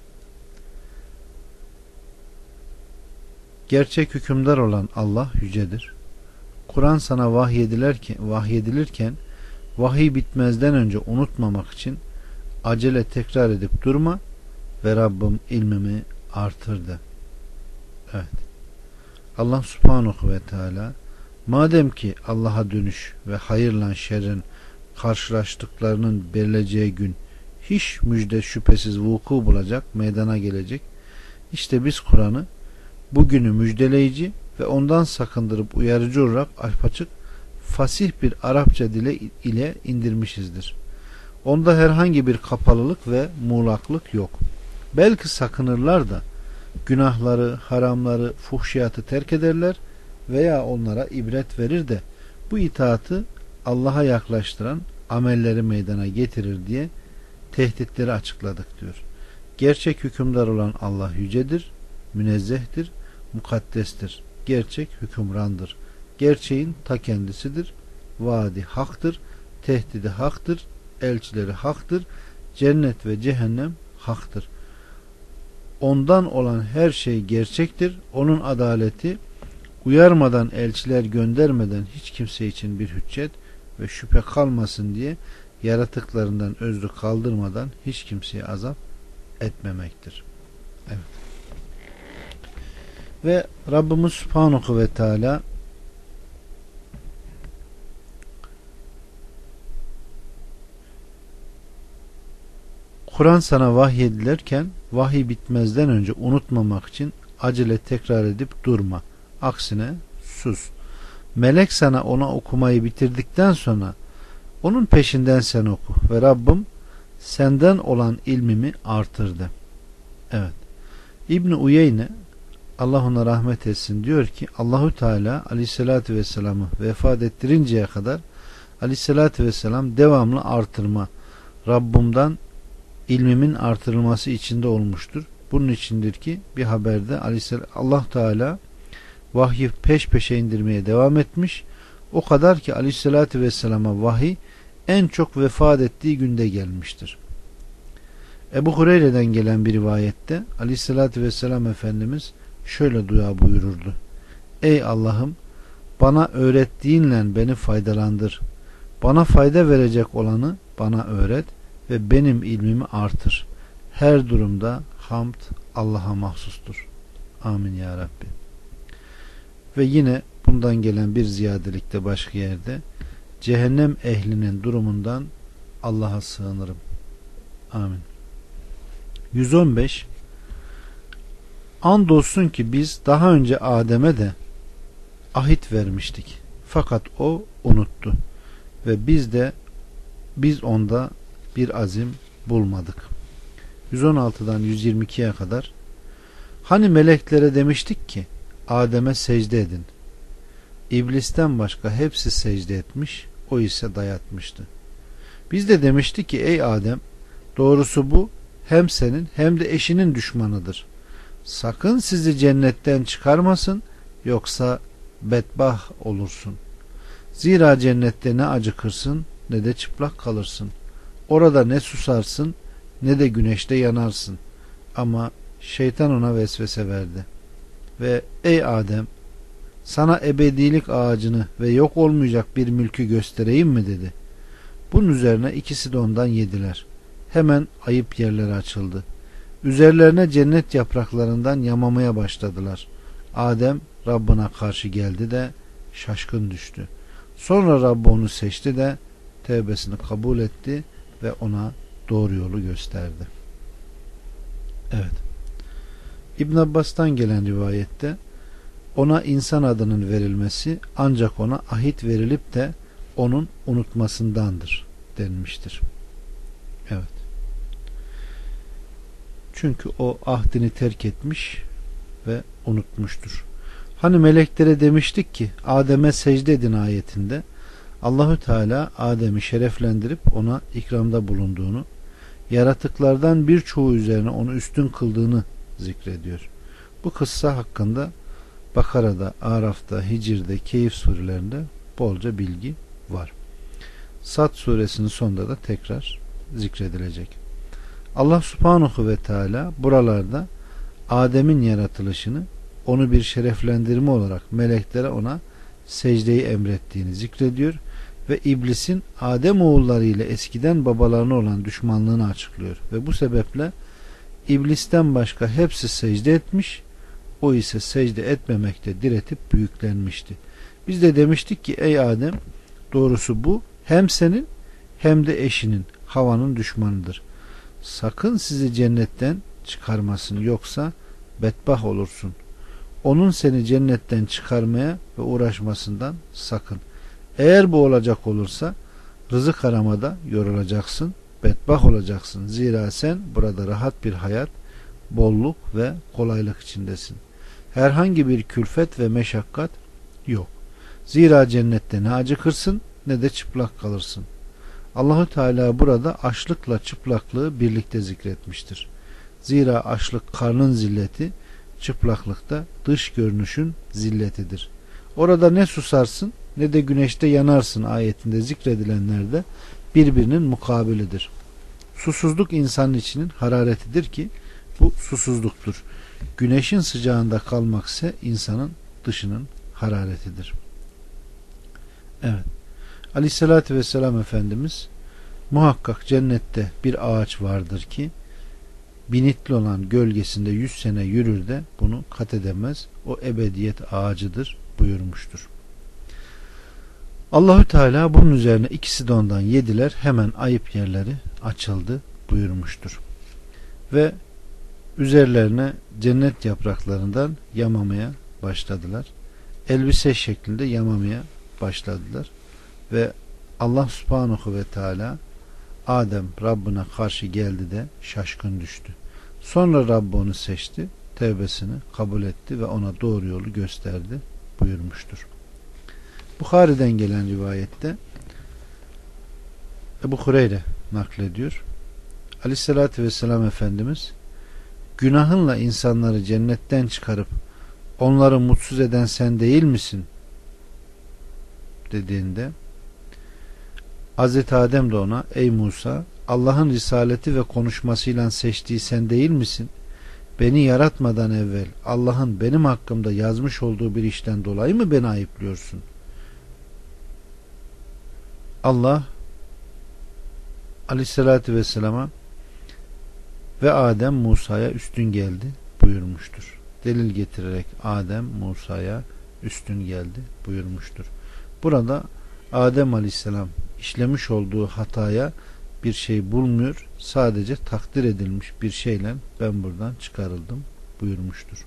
Gerçek hükümdar olan Allah yücedir. Kur'an sana vahyedilirken, vahyedilirken vahiy bitmezden önce unutmamak için acele tekrar edip durma ve Rabbim ilmimi artırdı. Evet. Allah Subhanahu ve Teala madem ki Allah'a dönüş ve hayırla şerrin karşılaştıklarının verileceği gün hiç müjde şüphesiz vuku bulacak, meydana gelecek. İşte biz Kur'an'ı bugünü müjdeleyici ve ondan sakındırıp uyarıcı olarak apaçık fasih bir Arapça dile ile indirmişizdir. Onda herhangi bir kapalılık ve muğlaklık yok. Belki sakınırlar da günahları, haramları, fuhşiyatı terk ederler veya onlara ibret verir de bu itaatı Allah'a yaklaştıran amelleri meydana getirir diye tehditleri açıkladık diyor. Gerçek hükümdar olan Allah yücedir, münezzehtir, mukaddestir. Gerçek hükümrandır. Gerçeğin ta kendisidir. Vaadi haktır, tehdidi haktır, elçileri haktır, cennet ve cehennem haktır. ondan olan her şey gerçektir. Onun adaleti uyarmadan, elçiler göndermeden hiç kimse için bir hüccet ve şüphe kalmasın diye yaratıklarından özrü kaldırmadan hiç kimseye azap etmemektir. Evet. Ve Rabbimiz Subhanahu ve Teala Kur'an sana vahyedilirken vahiy bitmezden önce unutmamak için acele tekrar edip durma. Aksine sus. Melek sana ona okumayı bitirdikten sonra onun peşinden sen oku ve Rabbim senden olan ilmimi artırdı. Evet. İbn-i Uyeyne, Allah ona rahmet etsin, diyor ki Allahu Teala Aleyhisselatü Vesselam'ı vefat ettirinceye kadar Aleyhisselatü Vesselam devamlı artırma, Rabbimden ilmimin artırılması içinde olmuştur. Bunun içindir ki bir haberde Allah Teala vahyi peş peşe indirmeye devam etmiş. O kadar ki Aleyhisselatü Vesselam'a vahiy en çok vefat ettiği günde gelmiştir. Ebu Hureyre'den gelen bir rivayette Aleyhisselatü Vesselam Efendimiz şöyle dua buyururdu. Ey Allah'ım, bana öğrettiğinle beni faydalandır. Bana fayda verecek olanı bana öğret ve benim ilmimi artır. Her durumda hamd Allah'a mahsustur. Amin ya Rabbi. Ve yine bundan gelen bir ziyadelikte başka yerde cehennem ehlinin durumundan Allah'a sığınırım. Amin. yüz on beş Andolsun ki biz daha önce Adem'e de ahit vermiştik. Fakat o unuttu ve biz de biz onda bir azim bulmadık. yüz on altıdan yüz yirmi ikiye kadar hani meleklere demiştik ki Adem'e secde edin. İblisten başka hepsi secde etmiş, o ise dayatmıştı. Biz de demiştik ki ey Adem, doğrusu bu hem senin hem de eşinin düşmanıdır. Sakın sizi cennetten çıkarmasın, yoksa bedbah olursun. Zira cennette ne acıkırsın ne de çıplak kalırsın. Orada ne susarsın ne de güneşte yanarsın. Ama şeytan ona vesvese verdi. Ve ey Adem, sana ebedilik ağacını ve yok olmayacak bir mülkü göstereyim mi dedi. Bunun üzerine ikisi de ondan yediler. Hemen ayıp yerleri açıldı. Üzerlerine cennet yapraklarından yamamaya başladılar. Adem Rabbına karşı geldi de şaşkın düştü. Sonra Rabbi onu seçti de tevbesini kabul etti ve ona doğru yolu gösterdi. Evet. İbn Abbas'tan gelen rivayette ona insan adının verilmesi ancak ona ahit verilip de onun unutmasındandır denmiştir. Evet. Çünkü o ahdini terk etmiş ve unutmuştur. Hani meleklere demiştik ki Adem'e secde edin ayetinde Allahü Teala Adem'i şereflendirip ona ikramda bulunduğunu, yaratıklardan birçoğu üzerine onu üstün kıldığını zikrediyor. Bu kıssa hakkında Bakara'da, Araf'ta, Hicr'de, Keyif surelerinde bolca bilgi var. Sad suresinin sonunda da tekrar zikredilecek. Allah Subhanahu ve Teala buralarda Adem'in yaratılışını, onu bir şereflendirme olarak meleklere ona secdeyi emrettiğini zikrediyor ve iblisin Adem oğulları ile eskiden babalarına olan düşmanlığını açıklıyor ve bu sebeple iblisten başka hepsi secde etmiş, o ise secde etmemekte diretip büyüklenmişti. Biz de demiştik ki ey Adem, doğrusu bu hem senin hem de eşinin, Havva'nın düşmanıdır. Sakın sizi cennetten çıkarmasın, yoksa bedbah olursun. Onun seni cennetten çıkarmaya ve uğraşmasından sakın. Eğer bu olacak olursa rızık aramada yorulacaksın, bedbah olacaksın. Zira sen burada rahat bir hayat, bolluk ve kolaylık içindesin. Herhangi bir külfet ve meşakkat yok. Zira cennette ne acıkırsın ne de çıplak kalırsın. Allahu Teala burada açlıkla çıplaklığı birlikte zikretmiştir. Zira açlık karnın zilleti, çıplaklıkta dış görünüşün zilletidir. Orada ne susarsın ne de güneşte yanarsın ayetinde zikredilenler de birbirinin mukabilidir. Susuzluk insanın içinin hararetidir ki bu susuzluktur. Güneşin sıcağında kalmak ise insanın dışının hararetidir. Evet. Aleyhissalatü vesselam Efendimiz muhakkak cennette bir ağaç vardır ki binitli olan gölgesinde yüz sene yürür de bunu kat edemez. O ebediyet ağacıdır buyurmuştur. Allahü Teala bunun üzerine ikisi de ondan yediler. Hemen ayıp yerleri açıldı buyurmuştur. Ve üzerlerine cennet yapraklarından yamamaya başladılar. Elbise şeklinde yamamaya başladılar. Ve Allah Subhanahu ve Teala Adem Rabbine karşı geldi de şaşkın düştü. Sonra Rabbi onu seçti, tevbesini kabul etti ve ona doğru yolu gösterdi buyurmuştur. Bukhari'den gelen rivayette Ebu Hureyre naklediyor. Aleyhissalatü vesselam Efendimiz günahınla insanları cennetten çıkarıp onları mutsuz eden sen değil misin? Dediğinde Hazreti Adem de ona ey Musa Allah'ın risaleti ve konuşmasıyla seçtiği sen değil misin? Beni yaratmadan evvel Allah'ın benim hakkımda yazmış olduğu bir işten dolayı mı beni ayıplıyorsun? Allah Aleyhisselatü Vesselam'a ve Adem Musa'ya üstün geldi buyurmuştur. Delil getirerek Adem Musa'ya üstün geldi buyurmuştur. Burada Adem Aleyhisselam işlemiş olduğu hataya bir şey bulmuyor. Sadece takdir edilmiş bir şeyle ben buradan çıkarıldım buyurmuştur.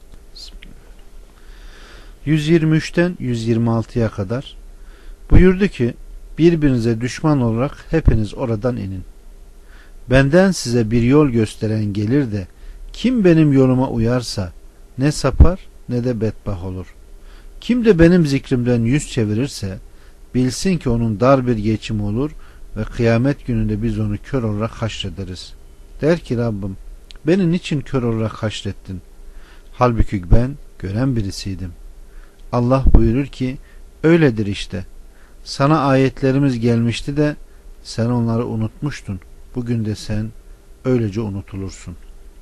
yüz yirmi üçten yüz yirmi altıya kadar buyurdu ki birbirinize düşman olarak hepiniz oradan inin. Benden size bir yol gösteren gelir de kim benim yoluma uyarsa ne sapar ne de bedbah olur. Kim de benim zikrimden yüz çevirirse bilsin ki onun dar bir geçim olur ve kıyamet gününde biz onu kör olarak haşrederiz. Der ki Rabbim beni niçin kör olarak haşrettin? Halbuki ben gören birisiydim. Allah buyurur ki öyledir işte. Sana ayetlerimiz gelmişti de sen onları unutmuştun. Bugün de sen öylece unutulursun.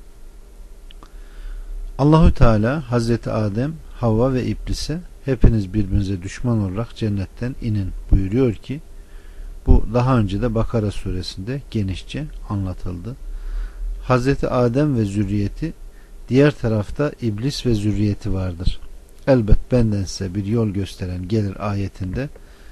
Allahü Teala Hazreti Adem, Havva ve İblis'e hepiniz birbirinize düşman olarak cennetten inin buyuruyor ki bu daha önce de Bakara suresinde genişçe anlatıldı. Hazreti Adem ve zürriyeti, diğer tarafta İblis ve zürriyeti vardır. Elbet benden size bir yol gösteren gelir ayetinde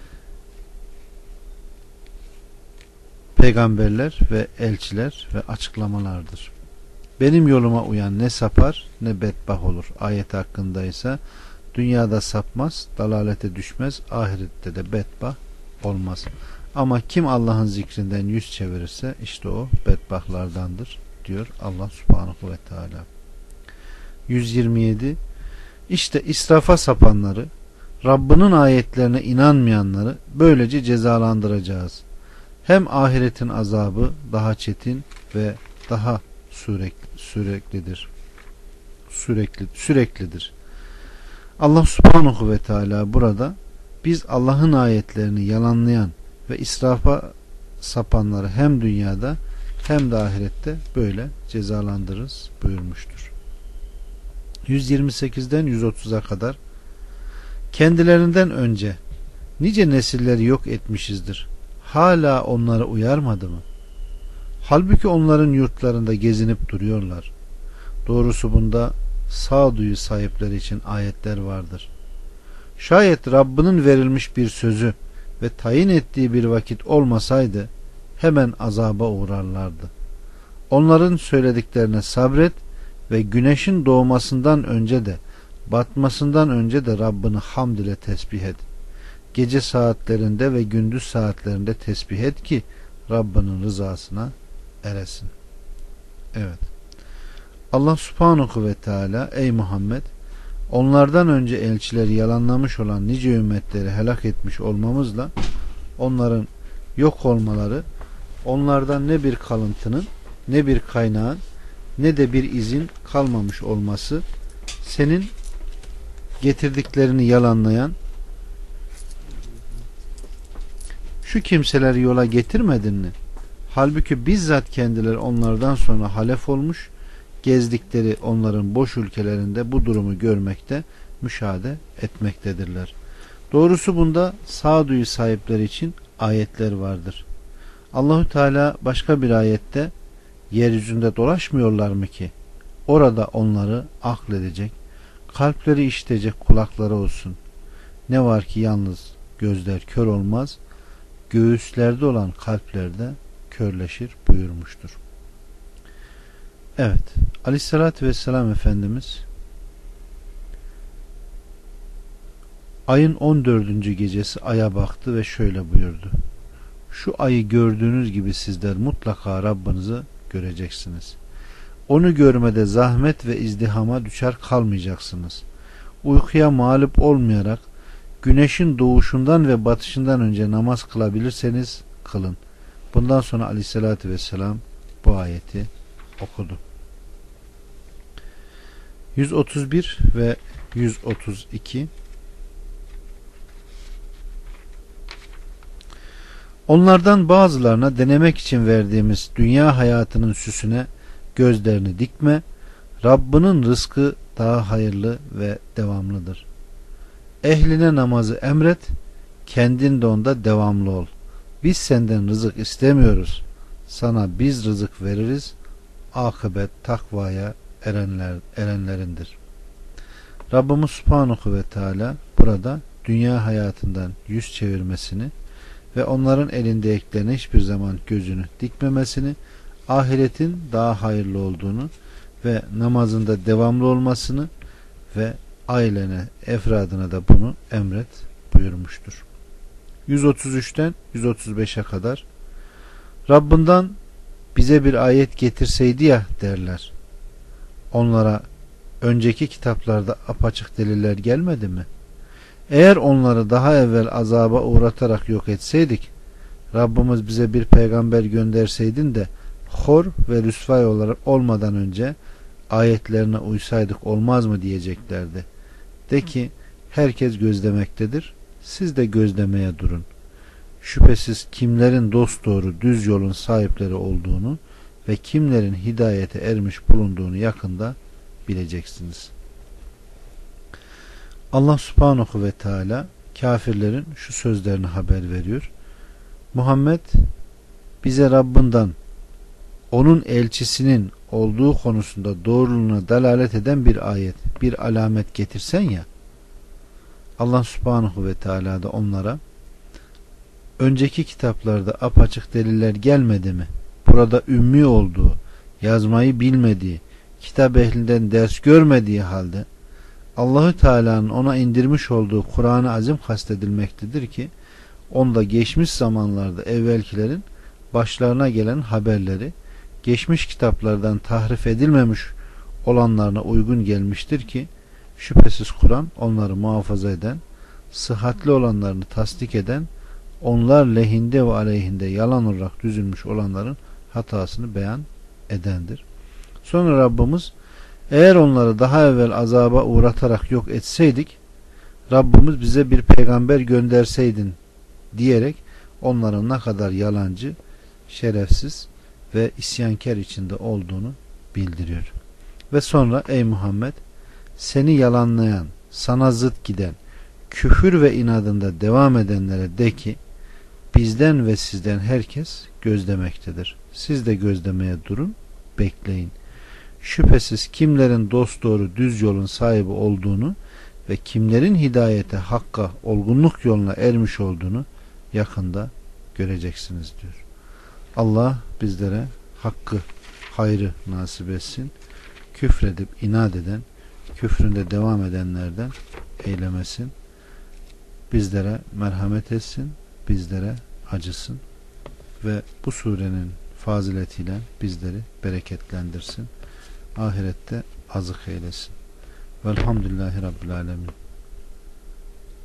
peygamberler ve elçiler ve açıklamalardır. Benim yoluma uyan ne sapar ne bedbah olur. Ayet hakkındaysa dünyada sapmaz, dalalete düşmez, ahirette de bedbah olmaz. Ama kim Allah'ın zikrinden yüz çevirirse işte o bedbahtlardandır diyor Allah Subhanahu ve Teala. yüz yirmi yedi İşte israfa sapanları, Rabbinin ayetlerine inanmayanları böylece cezalandıracağız. Hem ahiretin azabı daha çetin ve daha sürekli, süreklidir. Sürekli, süreklidir. Allah Subhanahu ve Teala burada biz Allah'ın ayetlerini yalanlayan ve israfa sapanları hem dünyada hem de ahirette böyle cezalandırırız buyurmuştur. yüz yirmi sekizden yüz otuza kadar kendilerinden önce nice nesilleri yok etmişizdir. Hala onları uyarmadı mı? Halbuki onların yurtlarında gezinip duruyorlar. Doğrusu bunda sağduyu sahipleri için ayetler vardır. Şayet Rabbinin verilmiş bir sözü ve tayin ettiği bir vakit olmasaydı hemen azaba uğrarlardı. Onların söylediklerine sabret ve güneşin doğmasından önce de batmasından önce de Rabbini hamd ile tesbih et. Gece saatlerinde ve gündüz saatlerinde tesbih et ki Rabbinin rızasına eresin. Evet. Allah Subhanahu ve Teala ey Muhammed onlardan önce elçileri yalanlamış olan nice ümmetleri helak etmiş olmamızla onların yok olmaları onlardan ne bir kalıntının ne bir kaynağın ne de bir izin kalmamış olması senin getirdiklerini yalanlayan şu kimseleri yola getirmedin mi? Halbuki bizzat kendileri onlardan sonra halef olmuş gezdikleri onların boş ülkelerinde bu durumu görmekte, müşahede etmektedirler. Doğrusu bunda sağduyu sahipleri için ayetler vardır. Allahü Teala başka bir ayette yeryüzünde dolaşmıyorlar mı ki orada onları akledecek, kalpleri işitecek kulakları olsun. Ne var ki yalnız gözler kör olmaz, göğüslerde olan kalplerde körleşir buyurmuştur. Evet, Aleyhisselatü Vesselam Efendimiz ayın on dördüncü gecesi aya baktı ve şöyle buyurdu: şu ayı gördüğünüz gibi sizler mutlaka Rabbinizi göreceksiniz. Onu görmede zahmet ve izdihama düşer kalmayacaksınız. Uykuya mağlup olmayarak güneşin doğuşundan ve batışından önce namaz kılabilirseniz kılın. Bundan sonra Aleyhisselatü Vesselam bu ayeti okudu. yüz otuz bir ve yüz otuz iki. Onlardan bazılarına denemek için verdiğimiz dünya hayatının süsüne gözlerini dikme. Rabbinin rızkı daha hayırlı ve devamlıdır. Ehline namazı emret, kendin de onda devamlı ol. Biz senden rızık istemiyoruz. Sana biz rızık veririz. Akıbet takvaya erenler, erenlerindir. Rabbimiz Subhanahu ve Teala burada dünya hayatından yüz çevirmesini ve onların elindeyeklerine hiçbir zaman gözünü dikmemesini, ahiretin daha hayırlı olduğunu ve namazında devamlı olmasını ve ailene, efradına da bunu emret buyurmuştur. yüz otuz üçten yüz otuz beşe kadar Rabbinden bize bir ayet getirseydi ya derler. Onlara önceki kitaplarda apaçık deliller gelmedi mi? Eğer onları daha evvel azaba uğratarak yok etseydik, Rabbimiz bize bir peygamber gönderseydin de hor ve rüsvay olarak olmadan önce ayetlerine uysaydık olmaz mı diyeceklerdi. De ki herkes gözlemektedir. Siz de gözlemeye durun. Şüphesiz kimlerin dosdoğru düz yolun sahipleri olduğunu ve kimlerin hidayete ermiş bulunduğunu yakında bileceksiniz. Allah Subhanahu ve Teala kafirlerin şu sözlerini haber veriyor. Muhammed bize Rabbinden onun elçisinin olduğu konusunda doğruluğuna dalalet eden bir ayet, bir alamet getirsen ya. Allah Subhanahu ve Teala da onlara önceki kitaplarda apaçık deliller gelmedi mi? Burada ümmi olduğu, yazmayı bilmediği, kitap ehlinden ders görmediği halde Allahü Teala'nın ona indirmiş olduğu Kur'an-ı Azim kastedilmektedir ki onda geçmiş zamanlarda evvelkilerin başlarına gelen haberleri geçmiş kitaplardan tahrif edilmemiş olanlarına uygun gelmiştir ki şüphesiz Kur'an onları muhafaza eden, sıhhatli olanlarını tasdik eden, onlar lehinde ve aleyhinde yalan olarak düzülmüş olanların hatasını beyan edendir. Sonra Rabbimiz eğer onları daha evvel azaba uğratarak yok etseydik Rabbimiz bize bir peygamber gönderseydin diyerek onların ne kadar yalancı, şerefsiz ve isyankar içinde olduğunu bildiriyor. Ve sonra ey Muhammed seni yalanlayan, sana zıt giden, küfür ve inadında devam edenlere de ki bizden ve sizden herkes gözlemektedir. Siz de gözlemeye durun, bekleyin. Şüphesiz kimlerin dosdoğru düz yolun sahibi olduğunu ve kimlerin hidayete, hakka, olgunluk yoluna ermiş olduğunu yakında göreceksiniz diyor. Allah bizlere hakkı, hayrı nasip etsin. Küfredip inat eden, küfründe devam edenlerden eylemesin. Bizlere merhamet etsin, bizlere acısın ve bu surenin faziletiyle bizleri bereketlendirsin. Ahirette azık eylesin. Velhamdülillahi Rabbil Alemin.